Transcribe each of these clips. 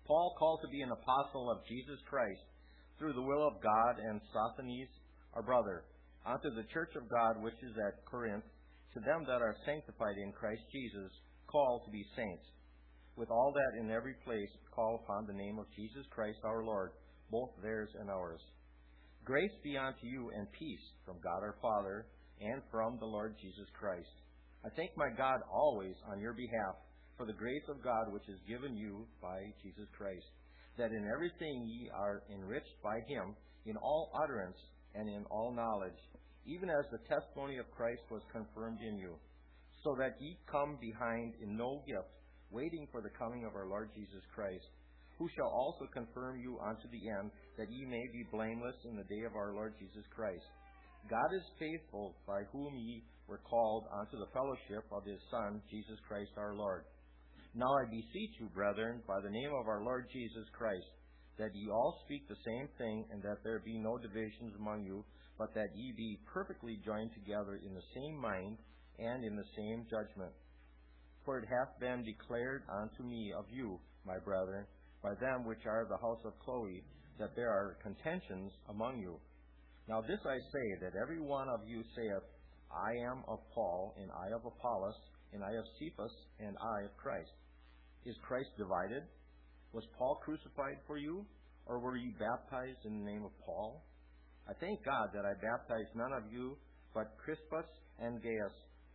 Paul, called to be an apostle of Jesus Christ, through the will of God, and Sosthenes, our brother, unto the church of God which is at Corinth, to them that are sanctified in Christ Jesus, called to be saints, with all that in every place call upon the name of Jesus Christ our Lord, both theirs and ours. Grace be unto you and peace from God our Father and from the Lord Jesus Christ. I thank my God always on your behalf for the grace of God which is given you by Jesus Christ, that in everything ye are enriched by him in all utterance and in all knowledge, even as the testimony of Christ was confirmed in you, so that ye come behind in no gift, waiting for the coming of our Lord Jesus Christ, who shall also confirm you unto the end, that ye may be blameless in the day of our Lord Jesus Christ. God is faithful, by whom ye were called unto the fellowship of his Son, Jesus Christ our Lord. Now I beseech you, brethren, by the name of our Lord Jesus Christ, that ye all speak the same thing, and that there be no divisions among you, but that ye be perfectly joined together in the same mind and in the same judgment. For it hath been declared unto me of you, my brethren, by them which are of the house of Chloe, that there are contentions among you. Now this I say, that every one of you saith, I am of Paul, and I of Apollos, and I of Cephas, and I of Christ. Is Christ divided? Was Paul crucified for you? Or were ye baptized in the name of Paul? I thank God that I baptized none of you but Crispus and Gaius,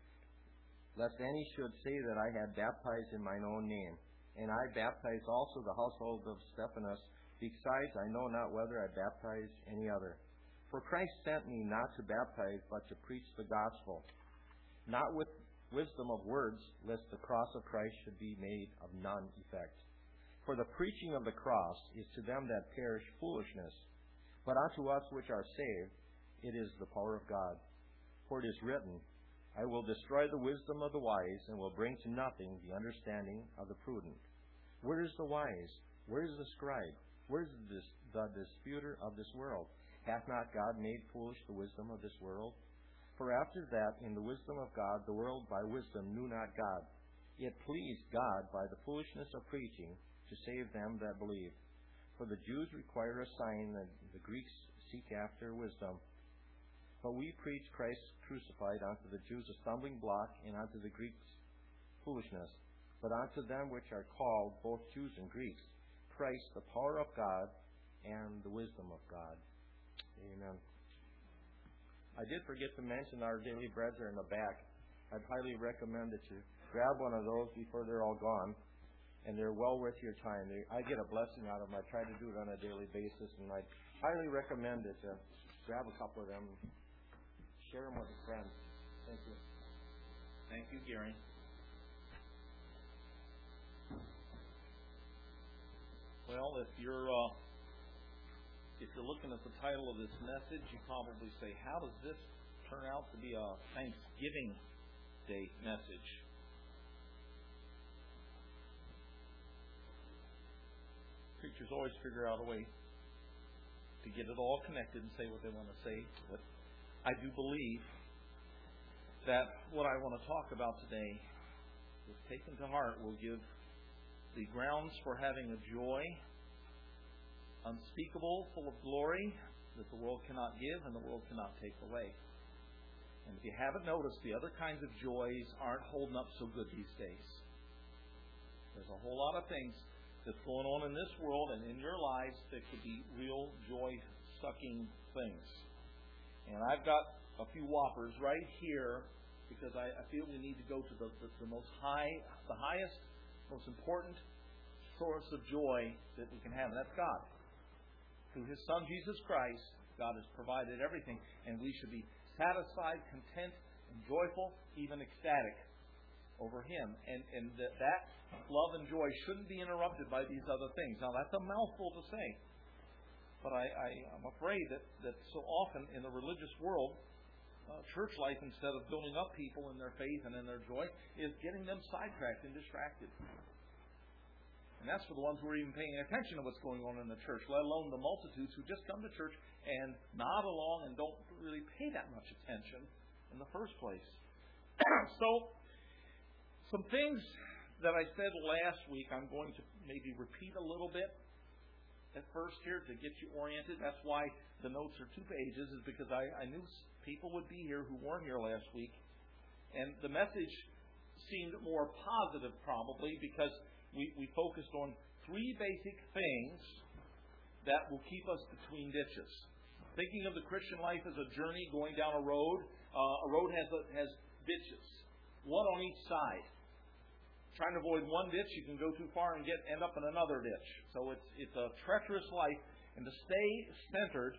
lest any should say that I had baptized in mine own name. And I baptized also the household of Stephanas. Besides, I know not whether I baptized any other. For Christ sent me not to baptize, but to preach the gospel, not with wisdom of words, lest the cross of Christ should be made of none effect. For the preaching of the cross is to them that perish foolishness, but unto us which are saved it is the power of God. For it is written, I will destroy the wisdom of the wise, and will bring to nothing the understanding of the prudent. Where is the wise? Where is the scribe? Where is the disputer of this world? Hath not God made foolish the wisdom of this world? For after that, in the wisdom of God, the world by wisdom knew not God. It pleased God by the foolishness of preaching to save them that believe. For the Jews require a sign, and the Greeks seek after wisdom. But we preach Christ crucified, unto the Jews a stumbling block, and unto the Greeks foolishness. But unto them which are called, both Jews and Greeks, Christ the power of God and the wisdom of God. Amen. I did forget to mention our daily breads are in the back. I'd highly recommend that you grab one of those before they're all gone, and they're well worth your time. I get a blessing out of them. I try to do it on a daily basis, and I highly recommend it. Grab a couple of them, share them with a friend. Thank you. Thank you, Gary. Well, if you're looking at the title of this message, you probably say, how does this turn out to be a Thanksgiving Day message? Preachers always figure out a way to get it all connected and say what they want to say. But I do believe that what I want to talk about today, if taken to heart, will give the grounds for having a joy unspeakable, full of glory, that the world cannot give and the world cannot take away. And if you haven't noticed, the other kinds of joys aren't holding up so good these days. There's a whole lot of things that's going on in this world and in your lives that could be real joy-sucking things. And I've got a few whoppers right here because I feel we need to go to the highest, most important source of joy that we can have, and that's God. Through His Son, Jesus Christ, God has provided everything, and we should be satisfied, content, and joyful, even ecstatic over Him. And that love and joy shouldn't be interrupted by these other things. Now, that's a mouthful to say, but I'm afraid that so often in the religious world, church life, instead of building up people in their faith and in their joy, is getting them sidetracked and distracted. And that's for the ones who are even paying attention to what's going on in the church, let alone the multitudes who just come to church and nod along and don't really pay that much attention in the first place. So, some things that I said last week, I'm going to maybe repeat a little bit at first here to get you oriented. That's why the notes are 2 pages, is because I knew people would be here who weren't here last week. And the message seemed more positive probably because we focused on 3 basic things that will keep us between ditches. Thinking of the Christian life as a journey going down a road. A road has ditches, one on each side. Trying to avoid one ditch, you can go too far and end up in another ditch. So it's a treacherous life. And to stay centered,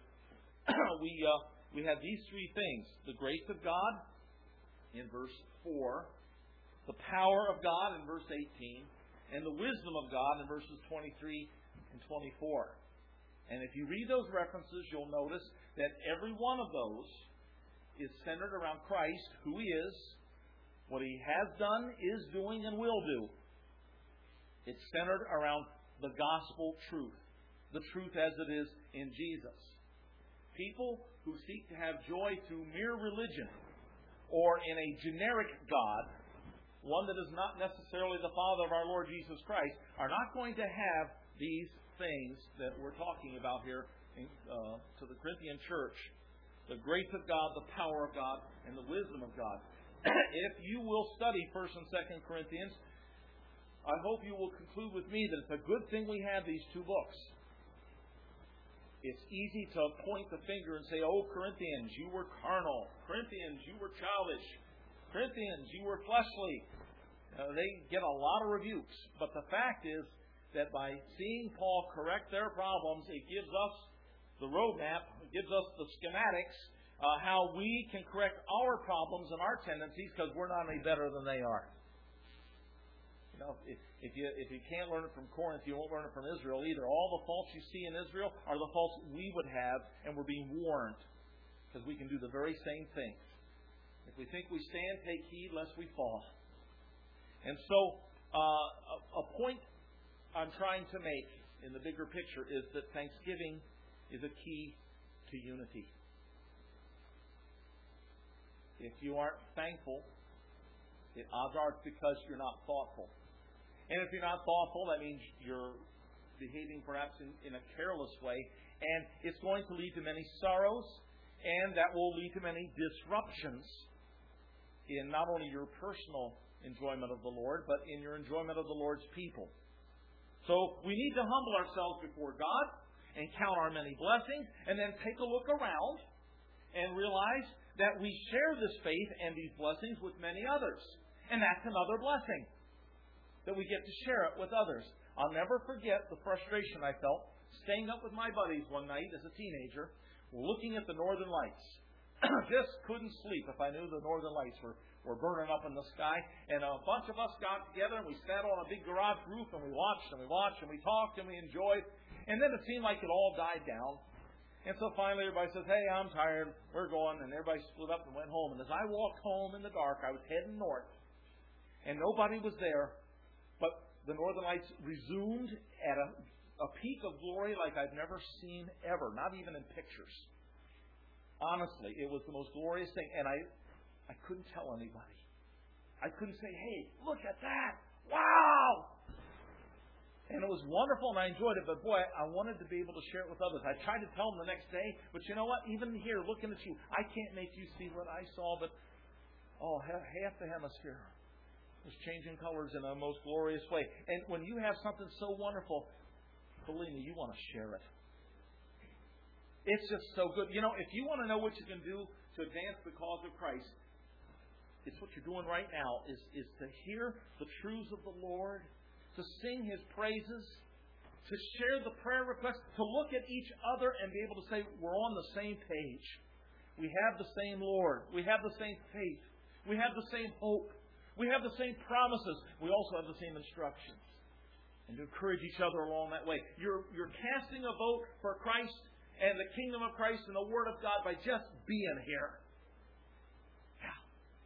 we have these 3 things: the grace of God in verse 4, the power of God in verse 18, and the wisdom of God in verses 23 and 24. And if you read those references, you'll notice that every one of those is centered around Christ, who He is, what He has done, is doing, and will do. It's centered around the gospel truth, the truth as it is in Jesus. People who seek to have joy through mere religion or in a generic God, one that is not necessarily the Father of our Lord Jesus Christ, are not going to have these things that we're talking about here to the Corinthian church. The grace of God, the power of God, and the wisdom of God. If you will study 1 and 2 Corinthians, I hope you will conclude with me that it's a good thing we have these 2 books. It's easy to point the finger and say, "Oh, Corinthians, you were carnal. Corinthians, you were childish. Corinthians, you were fleshly." They get a lot of rebukes. But the fact is that by seeing Paul correct their problems, it gives us the roadmap, it gives us the schematics, how we can correct our problems and our tendencies, because we're not any better than they are. You know, if you can't learn it from Corinth, you won't learn it from Israel either. All the faults you see in Israel are the faults we would have, and we're being warned, because we can do the very same things. If we think we stand, take heed lest we fall. And so, a point I'm trying to make in the bigger picture is that thanksgiving is a key to unity. If you aren't thankful, odds are it's because you're not thoughtful. And if you're not thoughtful, that means you're behaving perhaps in a careless way. And it's going to lead to many sorrows, and that will lead to many disruptions in not only your personal enjoyment of the Lord, but in your enjoyment of the Lord's people. So we need to humble ourselves before God and count our many blessings, and then take a look around and realize that we share this faith and these blessings with many others. And that's another blessing, that we get to share it with others. I'll never forget the frustration I felt staying up with my buddies one night as a teenager, looking at the northern lights. Just couldn't sleep if I knew the northern lights were burning up in the sky. And a bunch of us got together and we sat on a big garage roof and we watched and we talked and we enjoyed. And then it seemed like it all died down. And so finally everybody says, "Hey, I'm tired. We're going." And everybody split up and went home. And as I walked home in the dark, I was heading north. And nobody was there. But the northern lights resumed at a peak of glory like I've never seen ever. Not even in pictures. Honestly, it was the most glorious thing. And I couldn't tell anybody. I couldn't say, "Hey, look at that. Wow!" And it was wonderful and I enjoyed it. But boy, I wanted to be able to share it with others. I tried to tell them the next day. But you know what? Even here, looking at you, I can't make you see what I saw. But, half the hemisphere was changing colors in a most glorious way. And when you have something so wonderful, believe me, you want to share it. It's just so good. You know, if you want to know what you can do to advance the cause of Christ, it's what you're doing right now, is to hear the truths of the Lord, to sing His praises, to share the prayer requests, to look at each other and be able to say, we're on the same page. We have the same Lord. We have the same faith. We have the same hope. We have the same promises. We also have the same instructions. And to encourage each other along that way. You're casting a vote for Christ and the kingdom of Christ and the Word of God by just being here. Yeah.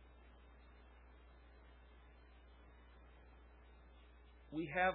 We have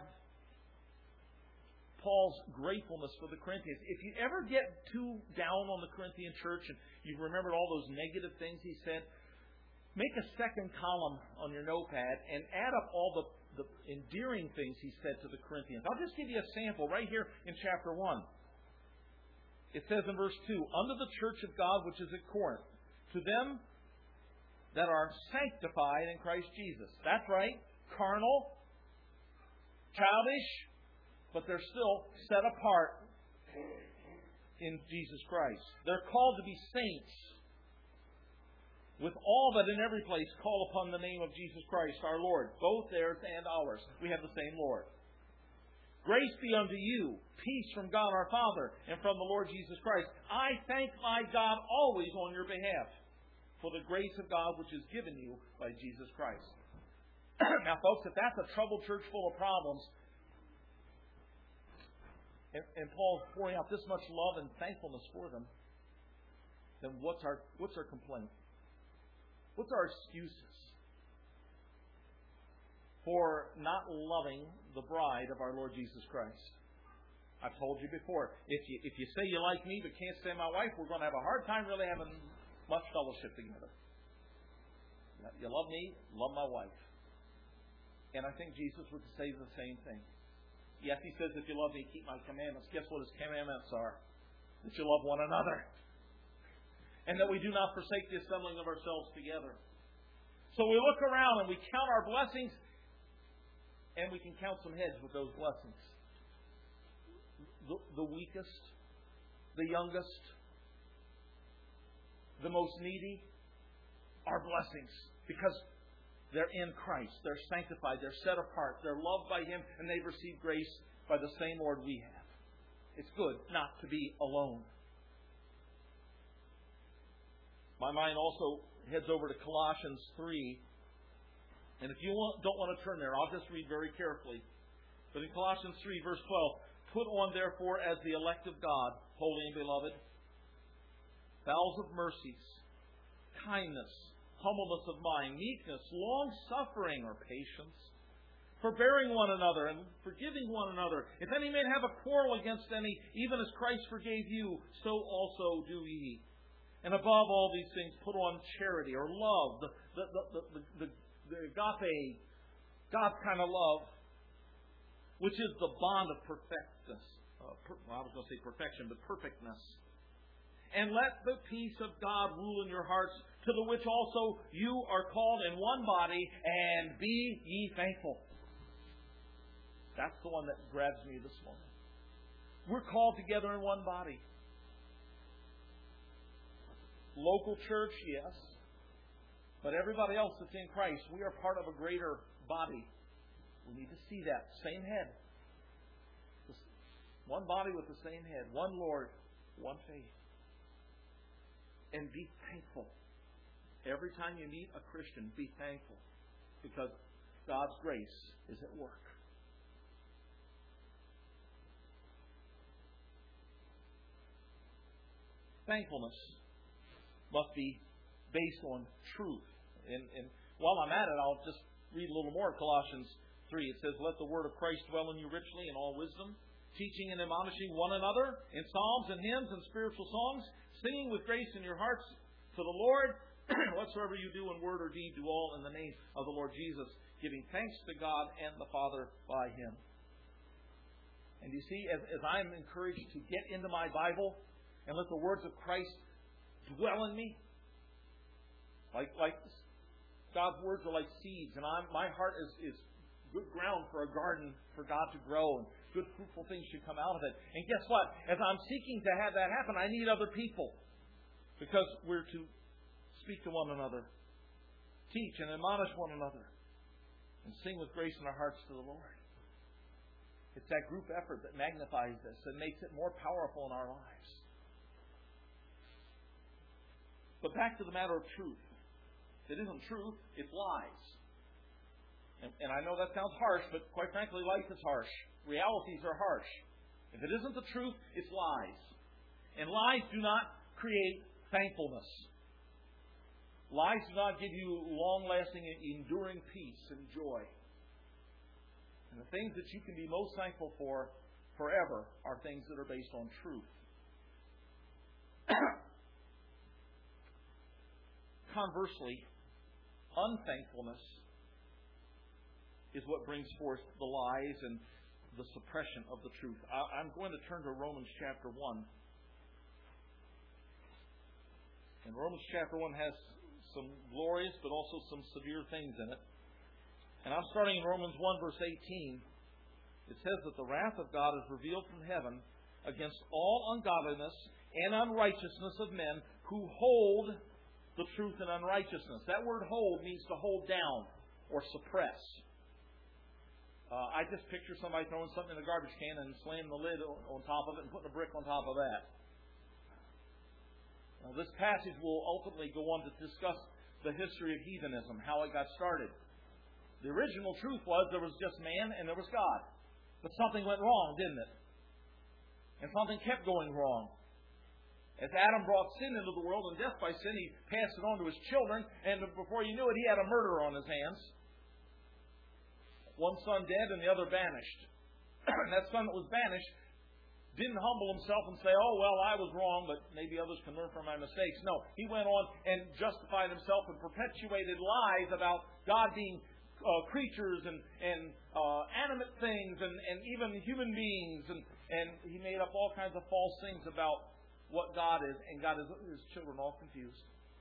Paul's gratefulness for the Corinthians. If you ever get too down on the Corinthian church and you've remembered all those negative things he said, make a second column on your notepad and add up all the endearing things he said to the Corinthians. I'll just give you a sample right here in chapter 1. It says in verse 2, "Unto the church of God which is at Corinth, to them that are sanctified in Christ Jesus." That's right. Carnal, childish, but they're still set apart in Jesus Christ. They're called to be saints. With all that in every place call upon the name of Jesus Christ our Lord, both theirs and ours. We have the same Lord. "Grace be unto you, peace from God our Father, and from the Lord Jesus Christ. I thank my God always on your behalf, for the grace of God which is given you by Jesus Christ." Now, folks, if that's a troubled church full of problems, and Paul's pouring out this much love and thankfulness for them, then what's our complaint? What's our excuses for not loving the bride of our Lord Jesus Christ? I've told you before, if you say you like me but can't stand my wife, we're going to have a hard time really having much fellowship together. You love me, love my wife. And I think Jesus would say the same thing. Yes, he says, "If you love me, keep my commandments." Guess what his commandments are? That you love one another. And that we do not forsake the assembling of ourselves together. So we look around and we count our blessings, and we can count some heads with those blessings. The weakest, the youngest, the most needy are blessings. Because they're in Christ. They're sanctified. They're set apart. They're loved by Him, and they've received grace by the same Lord we have. It's good not to be alone. My mind also heads over to Colossians 3. And if you don't want to turn there, I'll just read very carefully. But in Colossians 3, verse 12, "Put on, therefore, as the elect of God, holy and beloved, bowels of mercies, kindness, humbleness of mind, meekness, long-suffering or patience, forbearing one another and forgiving one another. If any man have a quarrel against any, even as Christ forgave you, so also do ye. And above all these things, put on charity or love, the agape, God's kind of love, which is the bond of perfectness. I was going to say perfection, but perfectness. And let the peace of God rule in your hearts, to the which also you are called in one body, and be ye thankful." That's the one that grabs me this morning. We're called together in one body. Local church, yes. But everybody else that's in Christ, we are part of a greater body. We need to see that. Same head. One body with the same head. One Lord. One faith. And be thankful. Every time you meet a Christian, be thankful. Because God's grace is at work. Thankfulness must be based on truth. And while I'm at it, I'll just read a little more of Colossians 3. It says, "Let the word of Christ dwell in you richly in all wisdom, teaching and admonishing one another in psalms and hymns and spiritual songs, singing with grace in your hearts to the Lord. Whatsoever you do in word or deed, do all in the name of the Lord Jesus, giving thanks to God and the Father by Him." And you see, as I'm encouraged to get into my Bible and let the words of Christ dwell in me, like God's words are like seeds, and my heart is good ground for a garden for God to grow, and good fruitful things should come out of it. And guess what? As I'm seeking to have that happen, I need other people, because we're to speak to one another, teach and admonish one another, and sing with grace in our hearts to the Lord. It's that group effort that magnifies this and makes it more powerful in our lives. But back to the matter of truth. If it isn't truth, it's lies. And I know that sounds harsh, but quite frankly, life is harsh. Realities are harsh. If it isn't the truth, it's lies. And lies do not create thankfulness. Lies do not give you long-lasting, enduring peace and joy. And the things that you can be most thankful for forever are things that are based on truth. Conversely, unthankfulness is what brings forth the lies and the suppression of the truth. I'm going to turn to Romans chapter 1. And Romans chapter 1 has some glorious but also some severe things in it. And I'm starting in Romans 1 verse 18. It says that the wrath of God is revealed from heaven against all ungodliness and unrighteousness of men who hold the truth in unrighteousness. That word hold means to hold down or suppress. I just picture somebody throwing something in the garbage can and slamming the lid on top of it and putting a brick on top of that. Now, this passage will ultimately go on to discuss the history of heathenism, how it got started. The original truth was there was just man and there was God. But something went wrong, didn't it? And something kept going wrong. As Adam brought sin into the world and death by sin, he passed it on to his children, and before you knew it, he had a murderer on his hands. One son dead and the other banished. That son that was banished didn't humble himself and say, oh, well, I was wrong, but maybe others can learn from my mistakes. No, he went on and justified himself and perpetuated lies about God being creatures and animate things and even human beings. And he made up all kinds of false things about what God is, and got his children all confused.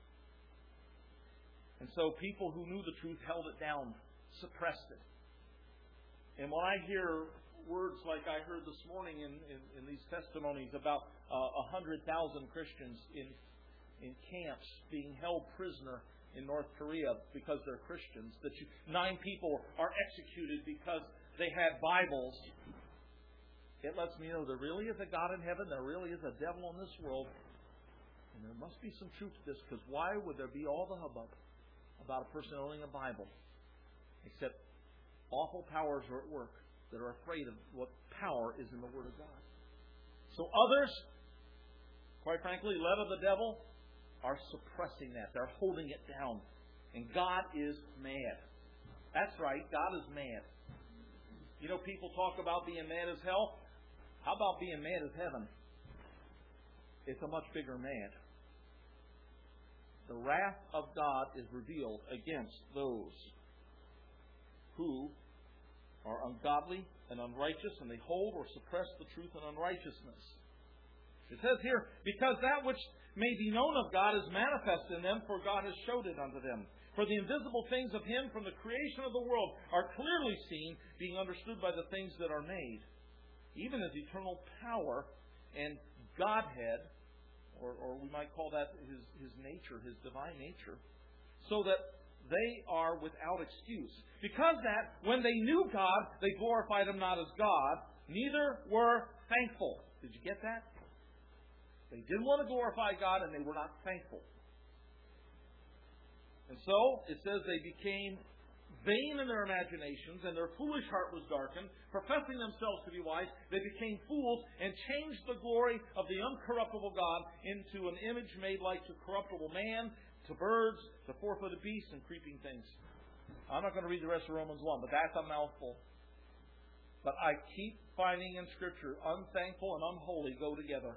And so people who knew the truth held it down, suppressed it. And when I hear words like I heard this morning in these testimonies about 100,000 Christians in camps being held prisoner in North Korea because they're Christians, that 9 people are executed because they had Bibles, it lets me know there really is a God in heaven, there really is a devil in this world, and there must be some truth to this, because why would there be all the hubbub about a person owning a Bible? Except awful powers are at work that are afraid of what power is in the Word of God. So others, quite frankly, led of the devil, are suppressing that. They're holding it down. And God is mad. That's right, God is mad. You know, people talk about being mad as hell. How about being mad as heaven? It's a much bigger mad. The wrath of God is revealed against those who are ungodly and unrighteous, and they hold or suppress the truth in unrighteousness. It says here, because that which may be known of God is manifest in them, for God has showed it unto them. For the invisible things of Him from the creation of the world are clearly seen, being understood by the things that are made, even His eternal power and Godhead, or we might call that His nature, His divine nature, so that they are without excuse. Because that, when they knew God, they glorified Him not as God, neither were thankful. Did you get that? They didn't want to glorify God, and they were not thankful. And so, it says they became vain in their imaginations, and their foolish heart was darkened. Professing themselves to be wise, they became fools and changed the glory of the uncorruptible God into an image made like to corruptible man, to birds, to four-footed beasts, and creeping things. I'm not going to read the rest of Romans 1, but that's a mouthful. But I keep finding in Scripture, unthankful and unholy go together.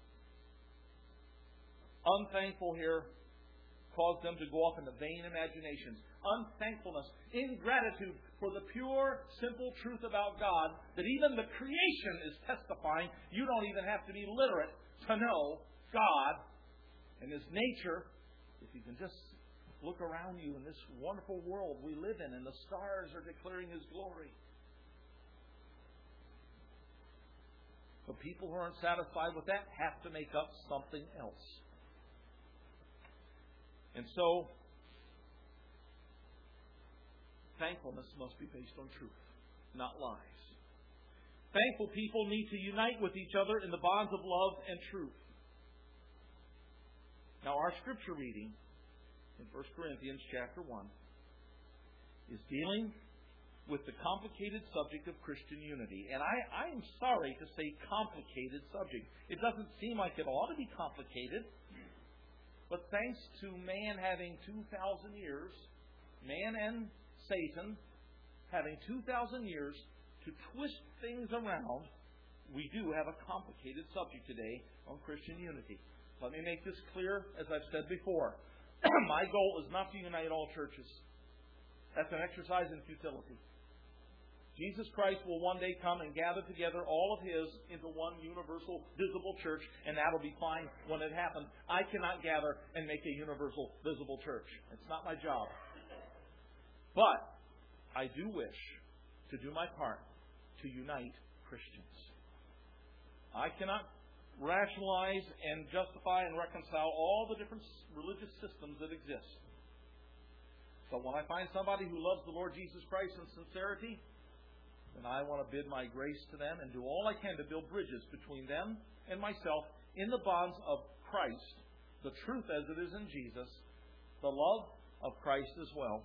Unthankful here caused them to go off into vain imaginations. Unthankfulness, ingratitude for the pure, simple truth about God, that even the creation is testifying. You don't even have to be literate to know God and His nature. If you can just look around you in this wonderful world we live in, and the stars are declaring His glory. But people who aren't satisfied with that have to make up something else. And so, thankfulness must be based on truth, not lies. Thankful people need to unite with each other in the bonds of love and truth. Now, our scripture reading in 1 Corinthians chapter 1 is dealing with the complicated subject of Christian unity. And I am sorry to say complicated subject. It doesn't seem like it ought to be complicated. But thanks to man having 2,000 years, man and Satan having 2,000 years to twist things around, we do have a complicated subject today on Christian unity. Let me make this clear, as I've said before. My goal is not to unite all churches. That's an exercise in futility. Jesus Christ will one day come and gather together all of His into one universal, visible church, and that'll be fine when it happens. I cannot gather and make a universal, visible church. It's not my job. But I do wish to do my part to unite Christians. I cannot rationalize and justify and reconcile all the different religious systems that exist. But when I find somebody who loves the Lord Jesus Christ in sincerity, then I want to bid my grace to them and do all I can to build bridges between them and myself in the bonds of Christ, the truth as it is in Jesus, the love of Christ as well.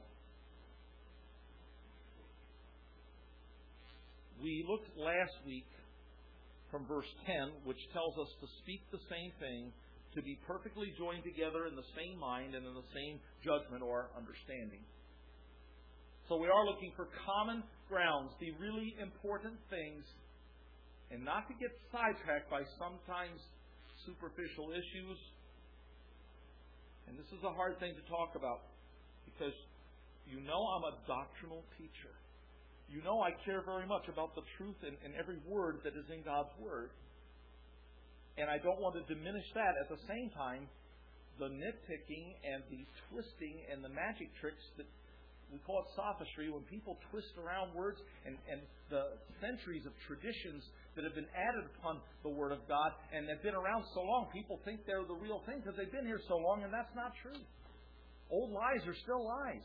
We looked last week from verse 10, which tells us to speak the same thing, to be perfectly joined together in the same mind and in the same judgment or understanding. So we are looking for common grounds, the really important things, and not to get sidetracked by sometimes superficial issues. And this is a hard thing to talk about because you know I'm a doctrinal teacher. You know I care very much about the truth in every word that is in God's Word. And I don't want to diminish that. At the same time, the nitpicking and the twisting and the magic tricks that we call it sophistry, when people twist around words and the centuries of traditions that have been added upon the Word of God and have been around so long, people think they're the real thing because they've been here so long, and that's not true. Old lies are still lies.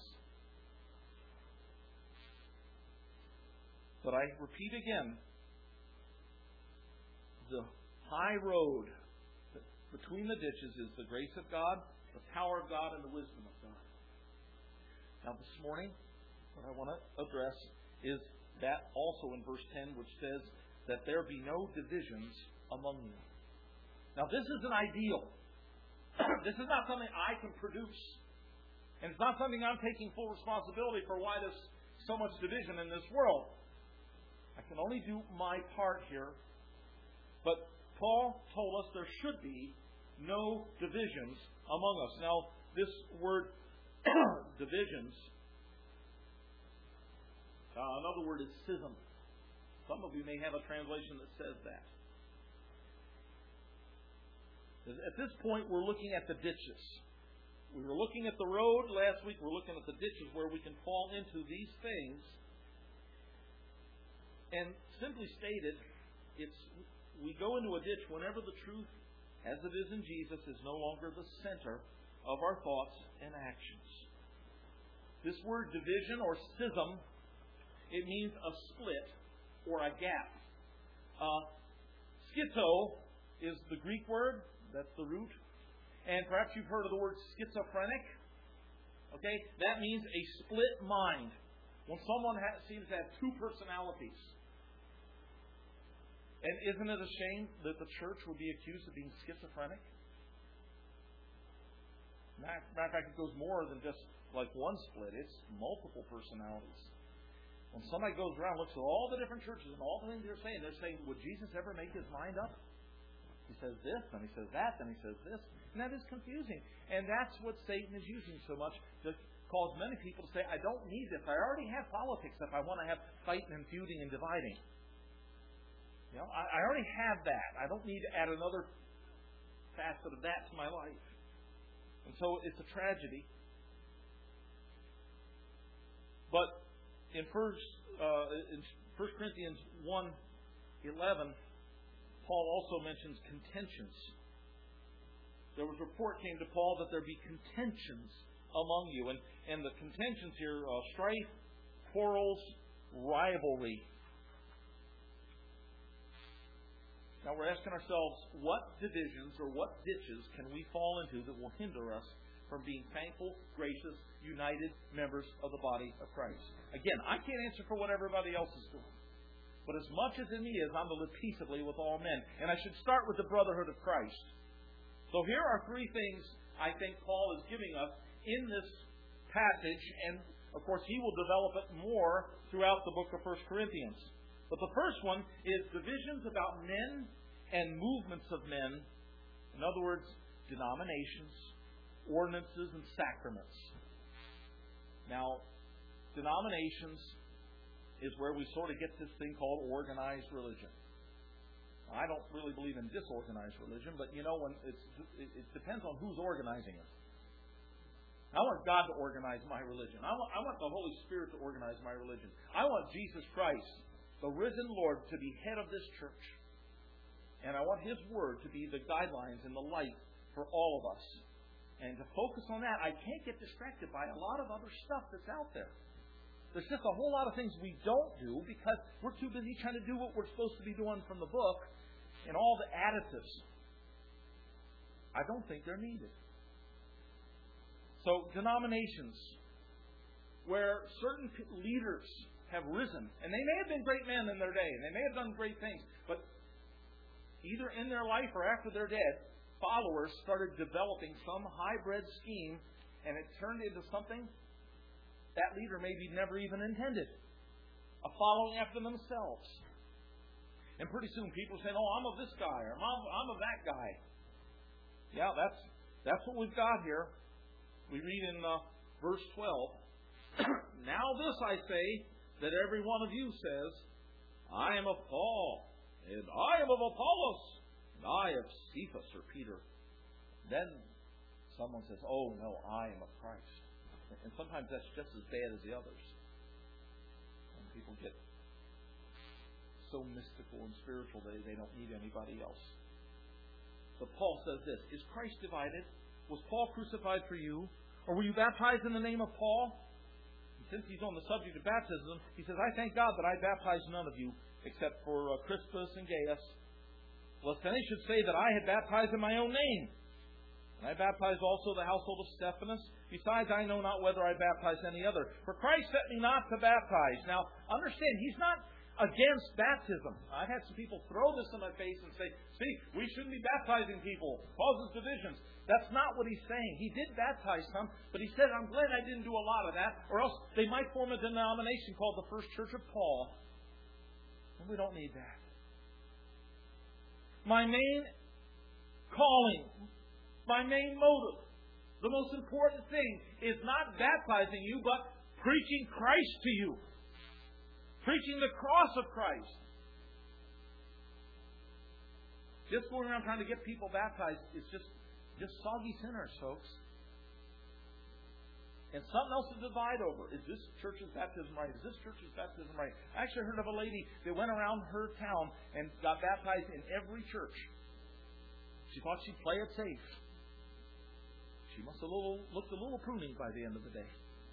But I repeat again, the high road between the ditches is the grace of God, the power of God, and the wisdom of God. Now this morning, what I want to address is that also in verse 10, which says that there be no divisions among you. Now this is an ideal. This is not something I can produce. And it's not something I'm taking full responsibility for why there's so much division in this world. I can only do my part here. But Paul told us there should be no divisions among us. Now, this word divisions, another word is schism. Some of you may have a translation that says that. At this point, we're looking at the ditches. We were looking at the road last week. We're looking at the ditches where we can fall into these things. And simply stated, we go into a ditch whenever the truth, as it is in Jesus, is no longer the center of our thoughts and actions. This word division or schism, it means a split or a gap. Schizo is the Greek word. That's the root. And perhaps you've heard of the word schizophrenic. Okay? That means a split mind. When someone seems to have two personalities. And isn't it a shame that the church would be accused of being schizophrenic? Matter of fact, it goes more than just like one split. It's multiple personalities. When somebody goes around and looks at all the different churches and all the things they're saying, would Jesus ever make his mind up? He says this, then he says that, then he says this. And that is confusing. And that's what Satan is using so much to cause many people to say, I don't need this. I already have politics if I want to have fighting and feuding and dividing. You know, I already have that. I don't need to add another facet of that to my life. And so it's a tragedy. But in 1 Corinthians 1:11, Paul also mentions contentions. There was a report came to Paul that there be contentions among you. And the contentions here, strife, quarrels, rivalry. Now we're asking ourselves, what divisions or what ditches can we fall into that will hinder us from being thankful, gracious, united members of the body of Christ? Again, I can't answer for what everybody else is doing. But as much as in me is, I'm to live peaceably with all men. And I should start with the brotherhood of Christ. So here are three things I think Paul is giving us in this passage. And, of course, he will develop it more throughout the book of 1 Corinthians. But the first one is divisions about men and movements of men. In other words, denominations, ordinances, and sacraments. Now, denominations is where we sort of get this thing called organized religion. I don't really believe in disorganized religion, but when it depends on who's organizing it. I want God to organize my religion. I want the Holy Spirit to organize my religion. I want Jesus Christ, the risen Lord, to be head of this church. And I want His Word to be the guidelines and the light for all of us. And to focus on that, I can't get distracted by a lot of other stuff that's out there. There's just a whole lot of things we don't do because we're too busy trying to do what we're supposed to be doing from the book and all the additives. I don't think they're needed. So denominations where certain leaders have risen, and they may have been great men in their day, and they may have done great things, but either in their life or after they're dead, followers started developing some hybrid scheme, and it turned into something that leader maybe never even intended. A following after themselves. And pretty soon people say, "Oh, I'm of this guy," or "I'm of that guy." Yeah, that's what we've got here. We read in verse 12, "Now this I say, that every one of you says, I am of Paul, and I am of Apollos, and I of Cephas," or Peter. Then someone says, "Oh, no, I am of Christ." And sometimes that's just as bad as the others. And people get so mystical and spiritual that they don't need anybody else. But Paul says this, "Is Christ divided? Was Paul crucified for you? Or were you baptized in the name of Paul?" And since he's on the subject of baptism, he says, "I thank God that I baptized none of you, except for Crispus and Gaius, lest any should say that I had baptized in my own name. And I baptized also the household of Stephanas. Besides, I know not whether I baptized any other. For Christ sent me not to baptize." Now, understand, he's not against baptism. I've had some people throw this in my face and say, "See, we shouldn't be baptizing people. It causes divisions." That's not what he's saying. He did baptize some, but he said, "I'm glad I didn't do a lot of that, or else they might form a denomination called the First Church of Paul." And we don't need that. My main calling, my main motive, the most important thing is not baptizing you, but preaching Christ to you. Preaching the cross of Christ. Just going around trying to get people baptized is just soggy sinners, folks. And something else to divide over. Is this church's baptism right? Is this church's baptism right? I actually heard of a lady that went around her town and got baptized in every church. She thought she'd play it safe. She must have looked a little pruning by the end of the day.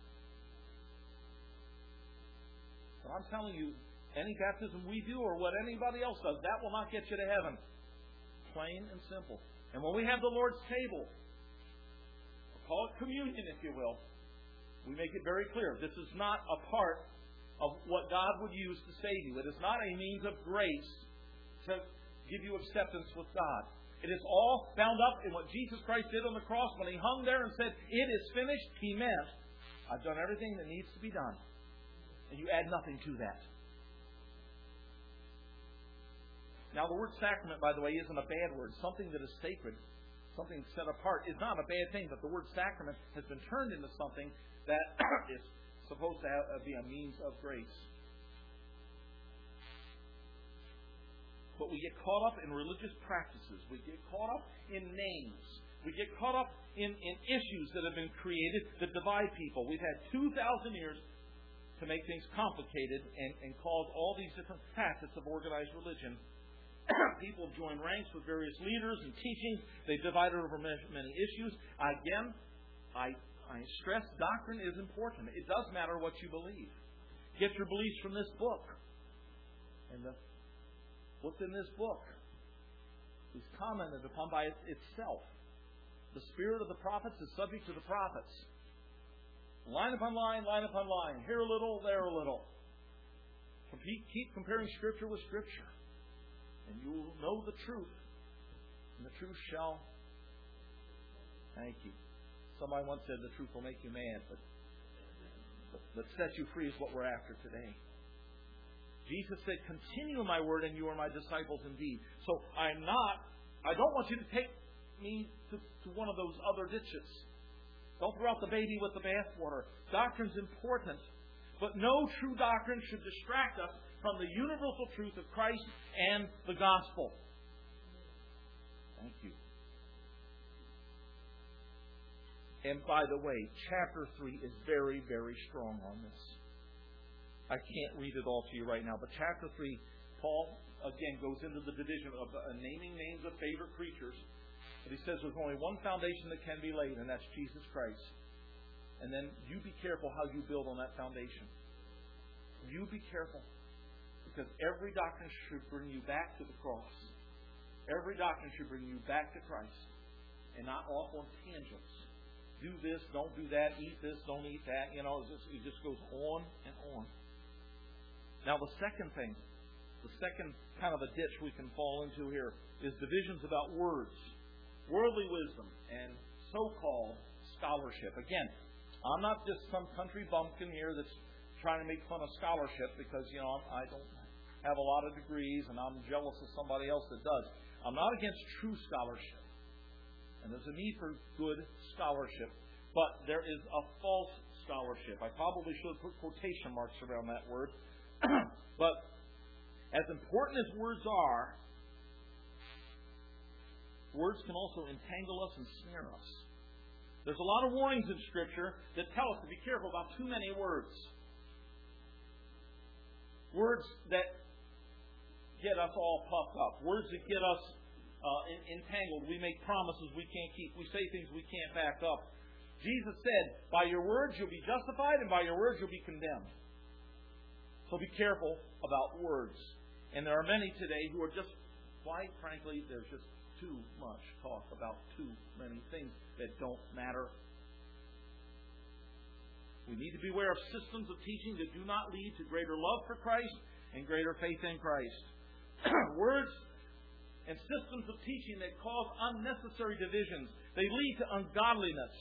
But I'm telling you, any baptism we do or what anybody else does, that will not get you to heaven. Plain and simple. And when we have the Lord's table, call it communion if you will, we make it very clear. This is not a part of what God would use to save you. It is not a means of grace to give you acceptance with God. It is all bound up in what Jesus Christ did on the cross when He hung there and said, "It is finished." He meant, I've done everything that needs to be done. And you add nothing to that. Now, the word sacrament, by the way, isn't a bad word. Something that is sacred, something set apart, is not a bad thing. But the word sacrament has been turned into something that is supposed to be a means of grace. But we get caught up in religious practices. We get caught up in names. We get caught up in issues that have been created that divide people. We've had 2,000 years to make things complicated and cause all these different facets of organized religion. People have joined ranks with various leaders and teachings. They've divided over many issues. Again, I stress doctrine is important. It does matter what you believe. Get your beliefs from this book. And what's in this book is commented upon by itself. The spirit of the prophets is subject to the prophets. Line upon line, line upon line. Here a little, there a little. Keep comparing Scripture with Scripture. And you will know the truth. And the truth shall... Thank you. Somebody once said the truth will make you mad, but set you free is what we're after today. Jesus said, "Continue in my word, and you are my disciples indeed." So I don't want you to take me to one of those other ditches. Don't throw out the baby with the bathwater. Doctrine's important, But no true doctrine should distract us from the universal truth of Christ and the gospel. Thank you. And by the way, chapter 3 is very, very strong on this. I can't read it all to you right now, but chapter 3, Paul, again, goes into the division of naming names of favorite creatures. But he says there's only one foundation that can be laid, and that's Jesus Christ. And then you be careful how you build on that foundation. You be careful. Because every doctrine should bring you back to the cross. Every doctrine should bring you back to Christ. And not off on tangents. Do this, don't do that, eat this, don't eat that. You know, it just goes on and on. Now the second thing, the second kind of a ditch we can fall into here is divisions about words. Worldly wisdom and so-called scholarship. Again, I'm not just some country bumpkin here that's trying to make fun of scholarship because, you know, I don't have a lot of degrees and I'm jealous of somebody else that does. I'm not against true scholarship. And there's a need for good scholarship. But there is a false scholarship. I probably should put quotation marks around that word. But as important as words are, words can also entangle us and snare us. There's a lot of warnings in Scripture that tell us to be careful about too many words. Words that get us all puffed up. Words that get us entangled. We make promises we can't keep. We say things we can't back up. Jesus said, by your words you'll be justified, and by your words you'll be condemned. So be careful about words. And there are many today who are just, quite frankly, there's just too much talk about too many things that don't matter. We need to be aware of systems of teaching that do not lead to greater love for Christ and greater faith in Christ. Words and systems of teaching that cause unnecessary divisions. They lead to ungodliness.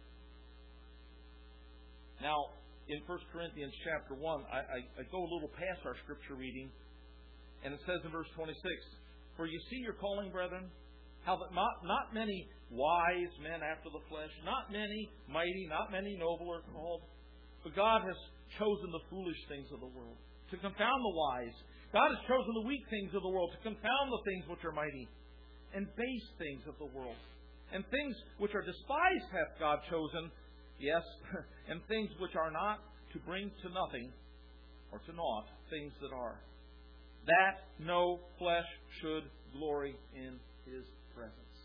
Now, in 1 Corinthians chapter 1, I go a little past our scripture reading, and it says in verse 26, for you see your calling, brethren, how that not many wise men after the flesh, not many mighty, not many noble are called, but God has chosen the foolish things of the world to confound the wise. God has chosen the weak things of the world to confound the things which are mighty, and base things of the world. And things which are despised hath God chosen, yes, and things which are not, to bring to nothing, or to naught, things that are, that no flesh should glory in His presence.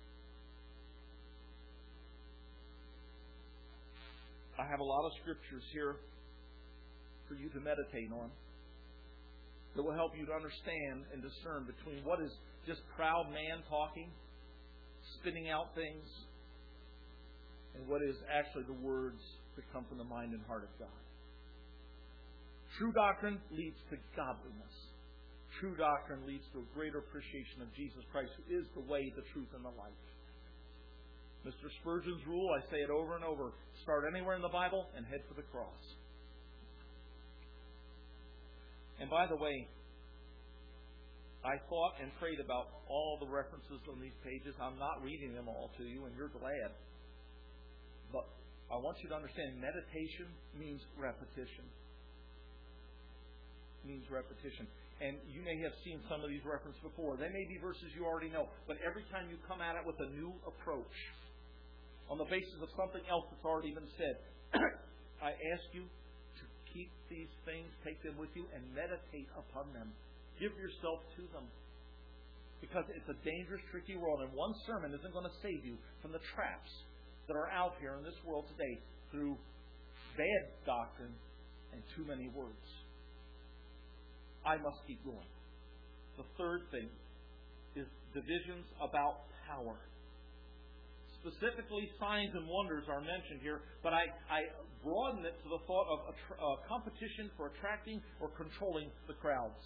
I have a lot of scriptures here for you to meditate on that will help you to understand and discern between what is just proud man talking, spitting out things, and what is actually the words that come from the mind and heart of God. True doctrine leads to godliness. True doctrine leads to a greater appreciation of Jesus Christ, who is the way, the truth, and the life. Mr. Spurgeon's rule, I say it over and over, start anywhere in the Bible and head for the cross. And by the way, I thought and prayed about all the references on these pages. I'm not reading them all to you, and you're glad. But I want you to understand, meditation means repetition. Means repetition. And you may have seen some of these references before. They may be verses you already know. But every time you come at it with a new approach, on the basis of something else that's already been said, I ask you to keep these things, take them with you, and meditate upon them. Give yourself to them. Because it's a dangerous, tricky world, and one sermon isn't going to save you from the traps that are out here in this world today through bad doctrine and too many words. I must keep going. The third thing is divisions about power. Specifically, signs and wonders are mentioned here, but I broaden it to the thought of a competition for attracting or controlling the crowds.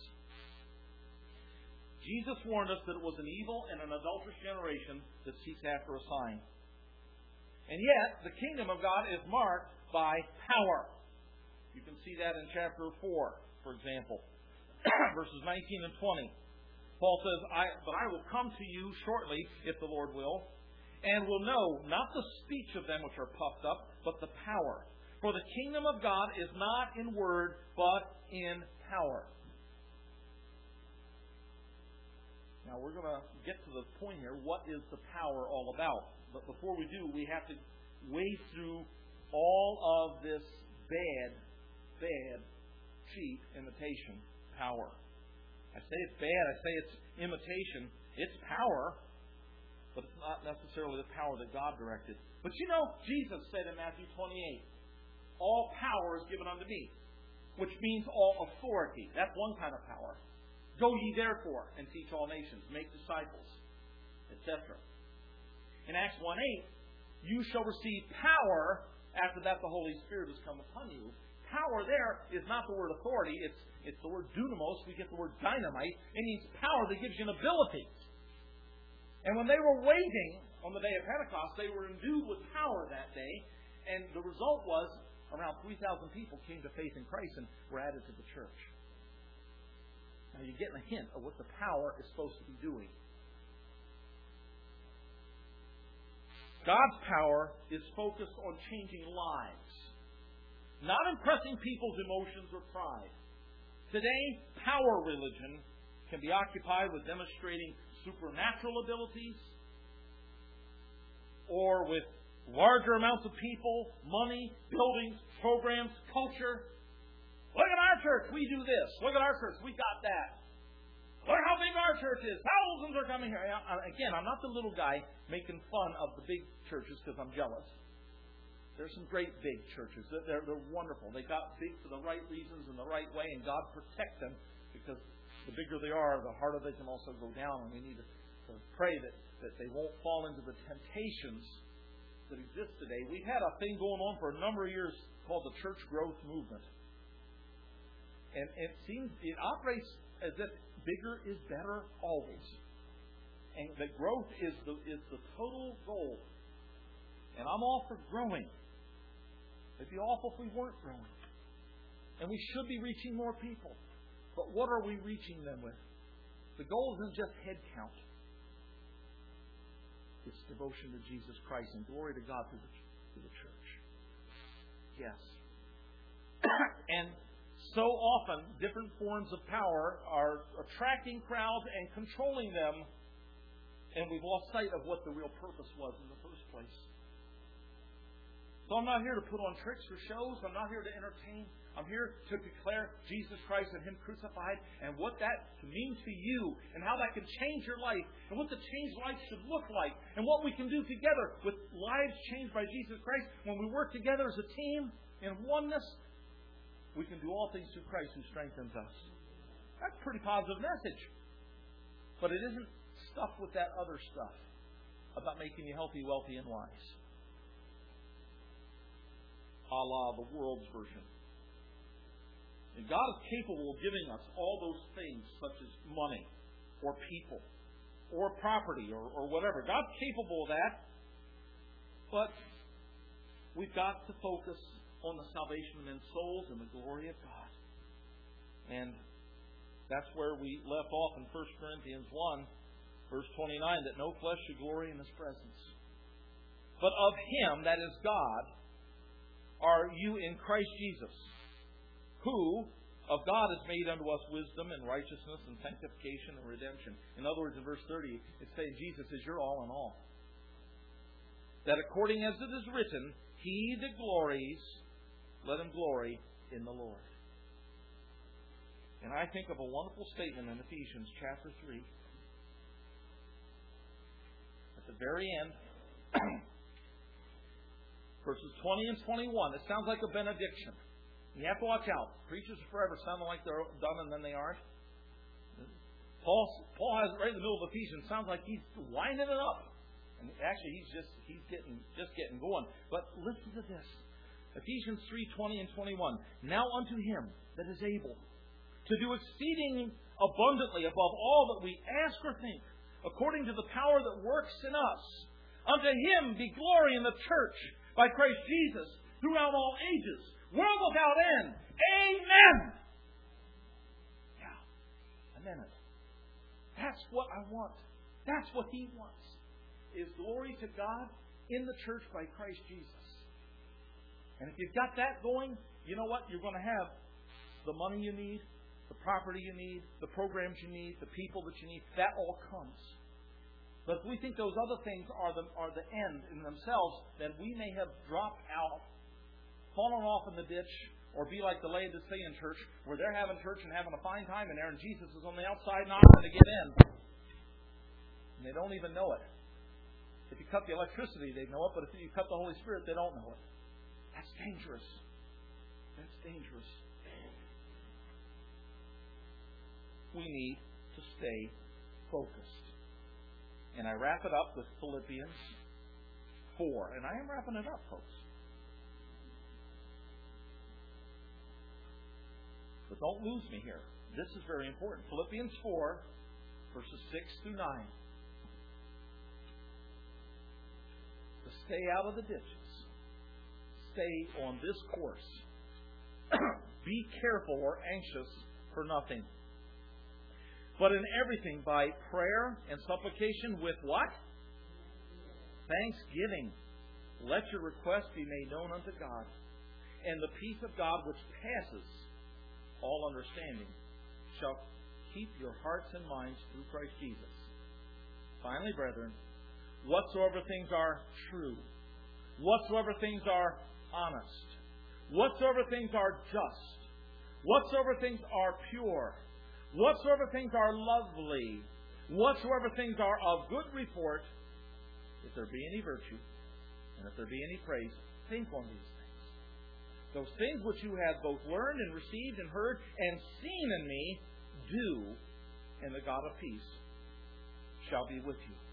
Jesus warned us that it was an evil and an adulterous generation that seeks after a sign. And yet, the kingdom of God is marked by power. You can see that in chapter 4, for example. Verses 19 and 20. Paul says, But I will come to you shortly, if the Lord will, and will know not the speech of them which are puffed up, but the power. For the kingdom of God is not in word, but in power. Now we're going to get to the point here. What is the power all about? But before we do, we have to wade through all of this bad, cheap imitation power. I say it's bad. I say it's imitation. It's power, but it's not necessarily the power that God directed. But you know, Jesus said in Matthew 28, all power is given unto me, which means all authority. That's one kind of power. Go ye therefore and teach all nations, make disciples, etc. In Acts 1:8, you shall receive power. After that, the Holy Spirit has come upon you. Power there is not the word authority. It's the word dunamos. We get the word dynamite. It means power that gives you an ability. And when they were waiting on the day of Pentecost, they were endued with power that day. And the result was around 3,000 people came to faith in Christ and were added to the church. Now you're getting a hint of what the power is supposed to be doing. God's power is focused on changing lives, not impressing people's emotions or pride. Today, power religion can be occupied with demonstrating supernatural abilities or with larger amounts of people, money, buildings, programs, culture. Look at our church, we do this. Look at our church, we got that. Look how big our church is. Thousands are coming here. Again, I'm not the little guy making fun of the big churches because I'm jealous. There's some great big churches. They're wonderful. They got big for the right reasons and the right way, and God protect them because the bigger they are, the harder they can also go down. And we need to pray that they won't fall into the temptations that exist today. We've had a thing going on for a number of years called the church growth movement. And it operates as if bigger is better always. And that growth is the total goal. And I'm all for growing. It'd be awful if we weren't growing. And we should be reaching more people. But what are we reaching them with? The goal isn't just head count. It's devotion to Jesus Christ and glory to God through the church. Yes. And so often, different forms of power are attracting crowds and controlling them, and we've lost sight of what the real purpose was in the first place. So I'm not here to put on tricks or shows. I'm not here to entertain. I'm here to declare Jesus Christ and Him crucified and what that means to you and how that can change your life and what the changed life should look like and what we can do together with lives changed by Jesus Christ when we work together as a team in oneness. We can do all things through Christ who strengthens us. That's a pretty positive message. But it isn't stuffed with that other stuff about making you healthy, wealthy, and wise. A la the world's version. And God is capable of giving us all those things such as money or people or property or whatever. God's capable of that. But we've got to focus on the salvation of men's souls and the glory of God. And that's where we left off in 1 Corinthians 1, verse 29, that no flesh should glory in His presence. But of Him, that is God, are you in Christ Jesus, who of God is made unto us wisdom and righteousness and sanctification and redemption. In other words, in verse 30, it's saying Jesus is your all in all. That according as it is written, He that glories, let him glory in the Lord. And I think of a wonderful statement in Ephesians chapter 3. At the very end, verses 20 and 21. It sounds like a benediction. You have to watch out. Preachers are forever sounding like they're done and then they aren't. Paul has right in the middle of Ephesians. Sounds like he's winding it up. And actually, he's getting going. But listen to this. Ephesians 3:20 and 21. Now unto Him that is able to do exceeding abundantly above all that we ask or think, according to the power that works in us. Unto Him be glory in the church by Christ Jesus throughout all ages, world without end. Amen. Yeah, amen. That's what I want. That's what He wants. Is glory to God in the church by Christ Jesus. And if you've got that going, you know what? You're going to have the money you need, the property you need, the programs you need, the people that you need. That all comes. But if we think those other things are the end in themselves, then we may have dropped out, fallen off in the ditch, or be like the Laodicean church, where they're having church and having a fine time in there, and Jesus is on the outside knocking to get in. And they don't even know it. If you cut the electricity, they know it, but if you cut the Holy Spirit, they don't know it. That's dangerous. That's dangerous. We need to stay focused. And I wrap it up with Philippians 4. And I am wrapping it up, folks. But don't lose me here. This is very important. Philippians 4, verses 6 through 9. To stay out of the ditches. Stay on this course. Be careful or anxious for nothing. But in everything, by prayer and supplication with what? Thanksgiving. Let your requests be made known unto God. And the peace of God, which passes all understanding, shall keep your hearts and minds through Christ Jesus. Finally, brethren, whatsoever things are true, whatsoever things are honest, whatsoever things are just, whatsoever things are pure, whatsoever things are lovely, whatsoever things are of good report, if there be any virtue, and if there be any praise, think on these things. Those things which you have both learned and received and heard and seen in me, do, and the God of peace shall be with you.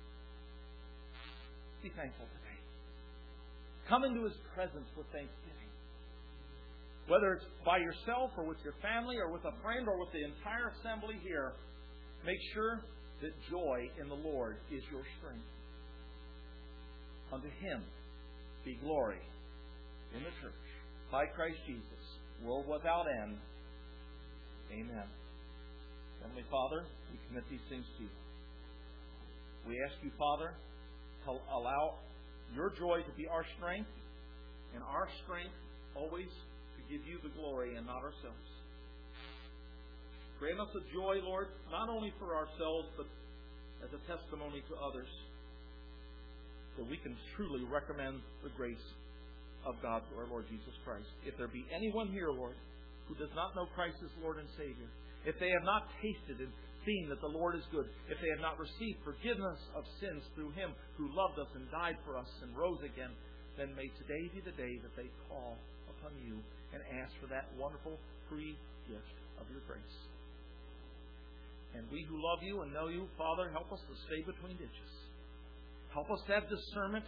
Be thankful today. Come into His presence with thanksgiving. Whether it's by yourself or with your family or with a friend or with the entire assembly here, make sure that joy in the Lord is your strength. Unto Him be glory in the church by Christ Jesus, world without end. Amen. Heavenly Father, we commit these things to you. We ask you, Father, to allow your joy to be our strength, and our strength always to give you the glory and not ourselves. Grant us a joy, Lord, not only for ourselves, but as a testimony to others, that we can truly recommend the grace of God to our Lord Jesus Christ. If there be anyone here, Lord, who does not know Christ as Lord and Savior, if they have not tasted and seen that the Lord is good, if they have not received forgiveness of sins through Him who loved us and died for us and rose again, then may today be the day that they call upon you and ask for that wonderful free gift of your grace. And we who love you and know you, Father, help us to stay between ditches. Help us to have discernment.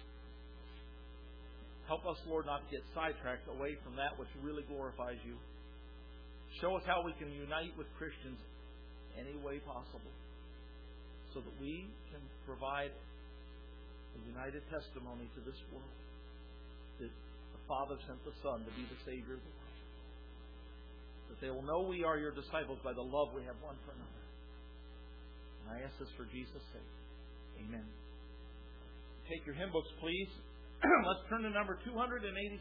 Help us, Lord, not to get sidetracked away from that which really glorifies you. Show us how we can unite with Christians any way possible, so that we can provide a united testimony to this world that the Father sent the Son to be the Savior of the world. That they will know we are your disciples by the love we have one for another. And I ask this for Jesus' sake. Amen. Take your hymn books, please. Let's turn to number 286.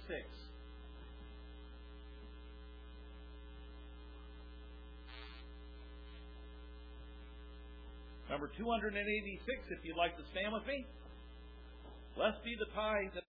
Number 286, if you'd like to stand with me. Blessed be the tie that